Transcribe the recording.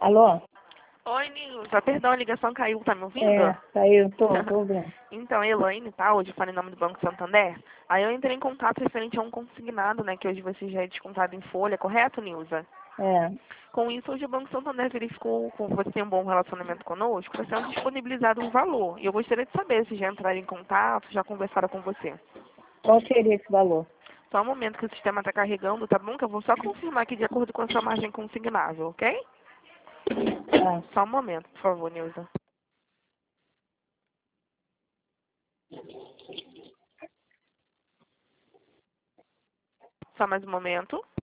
Alô? Oi, Nilza. Perdão, a ligação caiu. Tá me ouvindo? Caiu, tô ouvindo. Então, Elaine, tá? Hoje falei em nome do Banco Santander. Aí eu entrei em contato referente a um consignado, né? Que hoje você já é descontado em folha, correto, Nilza? É, Com isso, hoje o Banco Santander verificou com você tem um bom relacionamento conosco, está sendo disponibilizado um valor. E eu gostaria de saber se já entraram em contato, já conversaram com você. qual seria esse valor? Só um momento que o sistema está carregando, tá bom? Que eu vou só confirmar aqui de acordo com a sua margem consignável, ok? Tá. Só um momento, por favor, Nilza. Só mais um momento.